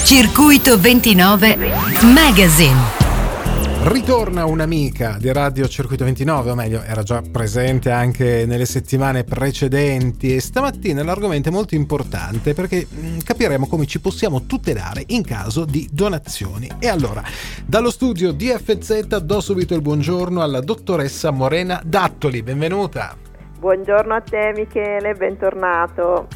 Circuito 29 Magazine. Ritorna un'amica di Radio Circuito 29, o meglio, era già presente anche nelle settimane precedenti, e stamattina l'argomento è molto importante perché capiremo come ci possiamo tutelare in caso di donazioni. E allora, dallo studio DFZ do subito il buongiorno alla dottoressa Morena Dattoli, benvenuta. Buongiorno a te Michele, bentornato.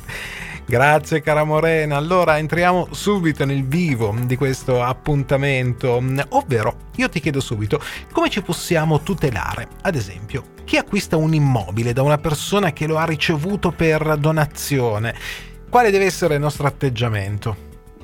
Grazie cara Morena. Allora entriamo subito nel vivo di questo appuntamento, ovvero io ti chiedo subito come ci possiamo tutelare. Ad esempio, chi acquista un immobile da una persona che lo ha ricevuto per donazione, quale deve essere il nostro atteggiamento?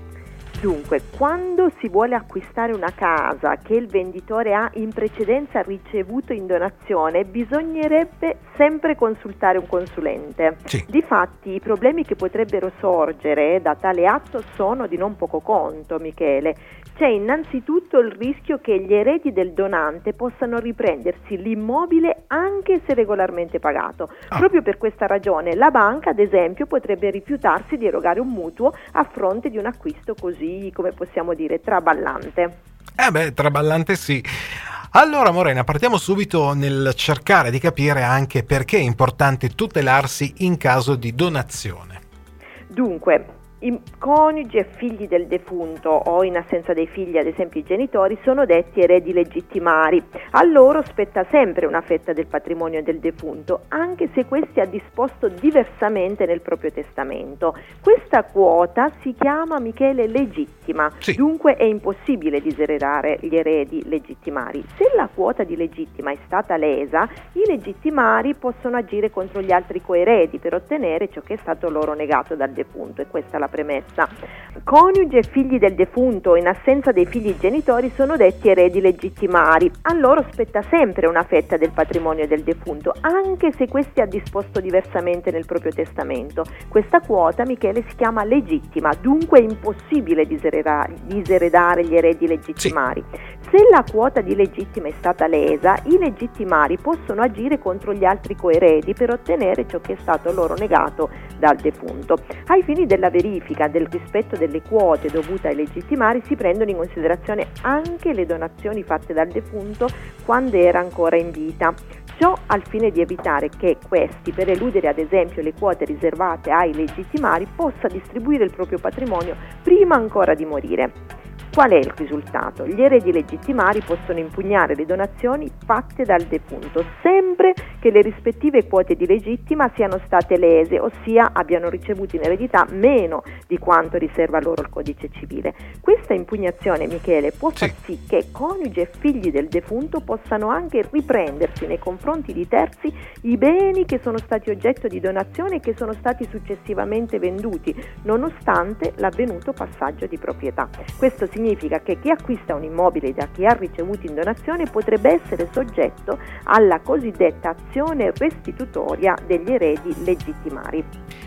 Dunque, quando si vuole acquistare una casa che il venditore ha in precedenza ricevuto in donazione, bisognerebbe sempre consultare un consulente. Sì. Difatti, i problemi che potrebbero sorgere da tale atto sono di non poco conto, Michele. C'è innanzitutto il rischio che gli eredi del donante possano riprendersi l'immobile anche se regolarmente pagato. Proprio per questa ragione la banca, ad esempio, potrebbe rifiutarsi di erogare un mutuo a fronte di un acquisto così, come possiamo dire, traballante. Traballante sì. Allora Morena, partiamo subito nel cercare di capire anche perché è importante tutelarsi in caso di donazione. Dunque, i coniugi e figli del defunto, o in assenza dei figli, ad esempio i genitori, sono detti eredi legittimari. A loro spetta sempre una fetta del patrimonio del defunto, anche se questi ha disposto diversamente nel proprio testamento. Questa quota si chiama, Michele, legittima. Sì. Dunque è impossibile diseredare gli eredi legittimari. Se la quota di legittima è stata lesa, i legittimari possono agire contro gli altri coeredi per ottenere ciò che è stato loro negato dal defunto, e questa è la premessa. Coniugi e figli del defunto, in assenza dei figli genitori, sono detti eredi legittimari. A loro spetta sempre una fetta del patrimonio del defunto, anche se questi ha disposto diversamente nel proprio testamento. Questa quota, Michele, si chiama legittima, dunque è impossibile diseredare gli eredi legittimari. Sì. Se la quota di legittima è stata lesa, i legittimari possono agire contro gli altri coeredi per ottenere ciò che è stato loro negato dal defunto. Ai fini della verifica del rispetto delle quote dovute ai legittimari si prendono in considerazione anche le donazioni fatte dal defunto quando era ancora in vita. Ciò al fine di evitare che questi, per eludere ad esempio le quote riservate ai legittimari, possa distribuire il proprio patrimonio prima ancora di morire. Qual è il risultato? Gli eredi legittimari possono impugnare le donazioni fatte dal defunto, sempre che le rispettive quote di legittima siano state lese, ossia abbiano ricevuto in eredità meno di quanto riserva loro il codice civile. Questa impugnazione, Michele, può far sì che coniugi e figli del defunto possano anche riprendersi nei confronti di terzi i beni che sono stati oggetto di donazione e che sono stati successivamente venduti, nonostante l'avvenuto passaggio di proprietà. Questo significa che chi acquista un immobile da chi ha ricevuto in donazione potrebbe essere soggetto alla cosiddetta azione restitutoria degli eredi legittimari.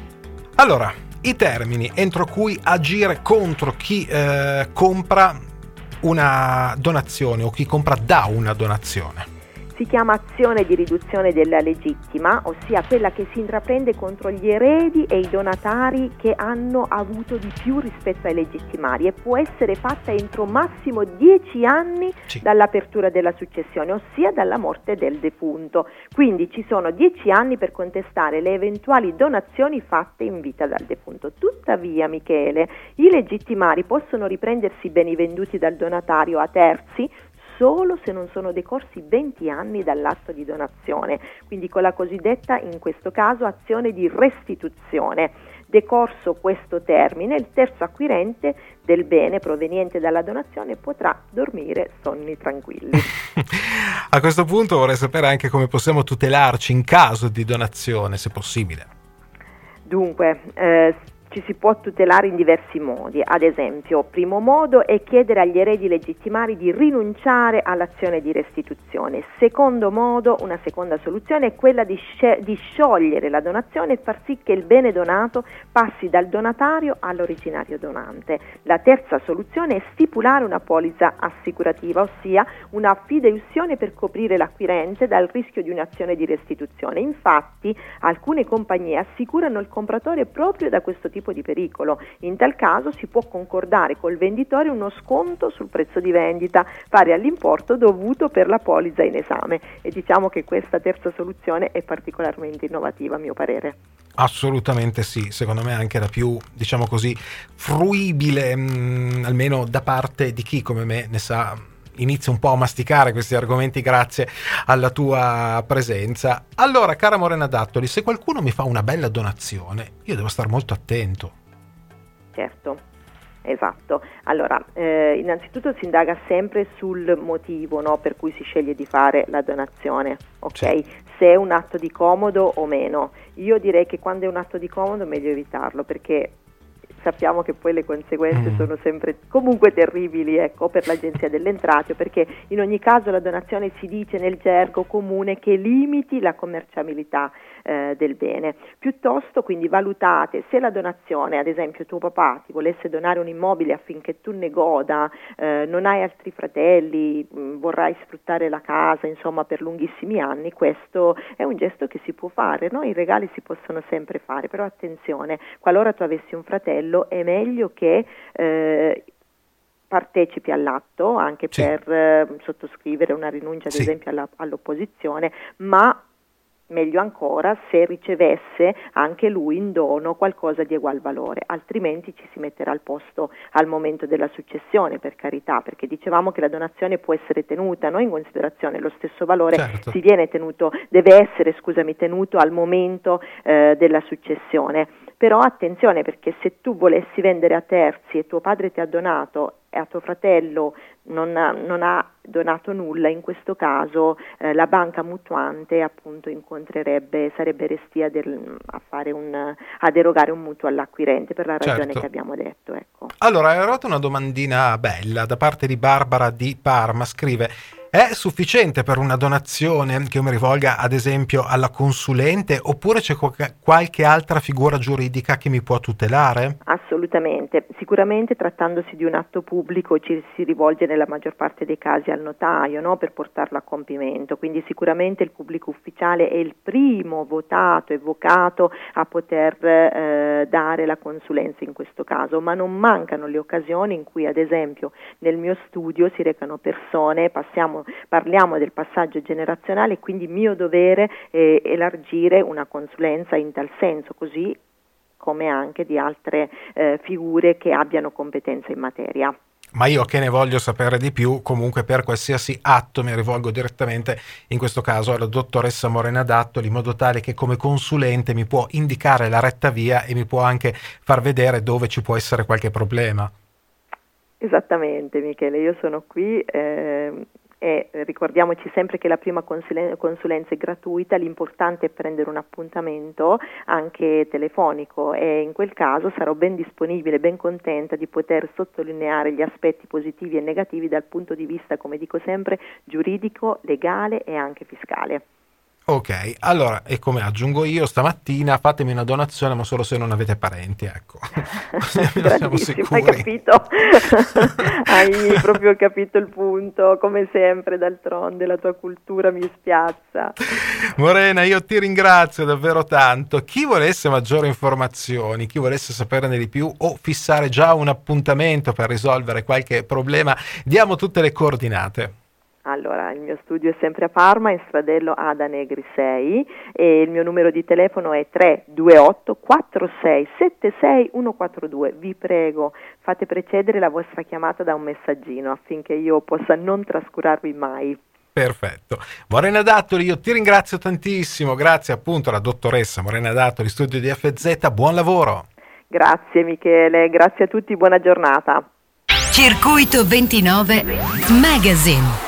Allora, i termini entro cui agire contro chi compra una donazione o chi compra da una donazione. Si chiama azione di riduzione della legittima, ossia quella che si intraprende contro gli eredi e i donatari che hanno avuto di più rispetto ai legittimari, e può essere fatta entro massimo 10 anni dall'apertura della successione, ossia dalla morte del defunto. Quindi ci sono 10 anni per contestare le eventuali donazioni fatte in vita dal defunto. Tuttavia, Michele, i legittimari possono riprendersi beni venduti dal donatario a terzi solo se non sono decorsi 20 anni dall'atto di donazione, quindi con la cosiddetta, in questo caso, azione di restituzione. Decorso questo termine, il terzo acquirente del bene proveniente dalla donazione potrà dormire sonni tranquilli. A questo punto vorrei sapere anche come possiamo tutelarci in caso di donazione, se possibile. Dunque, ci si può tutelare in diversi modi. Ad esempio, primo modo è chiedere agli eredi legittimari di rinunciare all'azione di restituzione. Secondo modo, una seconda soluzione è quella di sciogliere la donazione e far sì che il bene donato passi dal donatario all'originario donante. La terza soluzione è stipulare una polizza assicurativa, ossia una fideiussione per coprire l'acquirente dal rischio di un'azione di restituzione. Infatti, alcune compagnie assicurano il compratore proprio da questo tipo tipo di pericolo. In tal caso si può concordare col venditore uno sconto sul prezzo di vendita pari all'importo dovuto per la polizza in esame, e diciamo che questa terza soluzione è particolarmente innovativa a mio parere. Assolutamente sì, secondo me anche la più, diciamo così, fruibile, almeno da parte di chi come me ne sa, inizia un po' a masticare questi argomenti grazie alla tua presenza. Allora, cara Morena Dattoli, se qualcuno mi fa una bella donazione, io devo stare molto attento. Certo. Esatto, allora innanzitutto si indaga sempre sul motivo, no, per cui si sceglie di fare la donazione, ok? Sì. Se è un atto di comodo o meno. Io direi che quando è un atto di comodo è meglio evitarlo, perché sappiamo che poi le conseguenze sono sempre comunque terribili, ecco, per l'Agenzia delle Entrate, perché in ogni caso la donazione si dice nel gergo comune che limiti la commerciabilità del bene. Piuttosto quindi valutate se la donazione, ad esempio tuo papà ti volesse donare un immobile affinché tu ne goda, non hai altri fratelli, vorrai sfruttare la casa insomma per lunghissimi anni, questo è un gesto che si può fare, no? I regali si possono sempre fare, però attenzione, qualora tu avessi un fratello è meglio che partecipi all'atto anche sì. Per sottoscrivere una rinuncia ad sì. esempio all'opposizione, ma meglio ancora se ricevesse anche lui in dono qualcosa di ugual valore, altrimenti ci si metterà al posto al momento della successione, per carità, perché dicevamo che la donazione può essere tenuta, no, in considerazione, lo stesso valore certo. si viene tenuto, deve essere, tenuto al momento della successione. Però attenzione, perché se tu volessi vendere a terzi e tuo padre ti ha donato e a tuo fratello non ha donato nulla, in questo caso la banca mutuante appunto sarebbe restia ad erogare un mutuo all'acquirente per la ragione certo. che abbiamo detto. Ecco. Allora, è arrivata una domandina bella da parte di Barbara di Parma, scrive: è sufficiente per una donazione che io mi rivolga ad esempio alla consulente, oppure c'è qualche altra figura giuridica che mi può tutelare? Assolutamente, sicuramente trattandosi di un atto pubblico ci si rivolge nella maggior parte dei casi al notaio, no, per portarlo a compimento, quindi sicuramente il pubblico ufficiale è il primo votato e vocato a poter dare la consulenza in questo caso, ma non mancano le occasioni in cui ad esempio nel mio studio si recano persone, parliamo del passaggio generazionale, quindi mio dovere è elargire una consulenza in tal senso, così come anche di altre figure che abbiano competenza in materia. Ma io che ne voglio sapere di più, comunque per qualsiasi atto mi rivolgo direttamente, in questo caso alla dottoressa Morena Dattoli, in modo tale che come consulente mi può indicare la retta via e mi può anche far vedere dove ci può essere qualche problema. Esattamente Michele, io sono qui e ricordiamoci sempre che la prima consulenza è gratuita, l'importante è prendere un appuntamento anche telefonico e in quel caso sarò ben disponibile, ben contenta di poter sottolineare gli aspetti positivi e negativi dal punto di vista, come dico sempre, giuridico, legale e anche fiscale. Ok, allora, e come aggiungo io stamattina, fatemi una donazione, ma solo se non avete parenti, ecco. Siamo sicuri. Hai capito? Hai proprio capito il punto, come sempre, d'altronde la tua cultura mi spiazza. Morena, io ti ringrazio davvero tanto. Chi volesse maggiori informazioni, chi volesse saperne di più o fissare già un appuntamento per risolvere qualche problema, diamo tutte le coordinate. Allora, il mio studio è sempre a Parma, in Stradello Ada Negri 6 e il mio numero di telefono è 328 46 76 142. Vi prego, fate precedere la vostra chiamata da un messaggino affinché io possa non trascurarvi mai. Perfetto. Morena Dattoli, io ti ringrazio tantissimo, grazie appunto alla dottoressa Morena Dattoli, studio di FZ, buon lavoro. Grazie Michele, grazie a tutti, buona giornata. Circuito 29 Magazine.